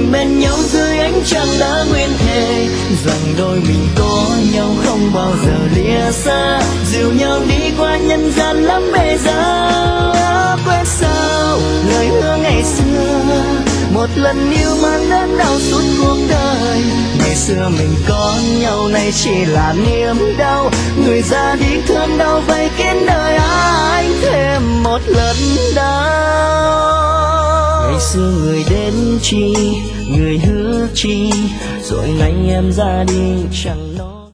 mình bên nhau dưới ánh trăng đã nguyện thề rằng đôi mình có nhau không bao giờ lìa xa, dìu nhau đi qua nhân gian lắm bề giá. Quên sao lời hứa ngày xưa, một lần yêu mang đớn đau suốt cuộc đời. Ngày xưa mình có nhau nay chỉ là niềm đau, người ra đi thương đau vậy khiến đời anh thêm một lần đau. Ngày xưa người đến chi, người hứa chi, rồi nay em ra đi chẳng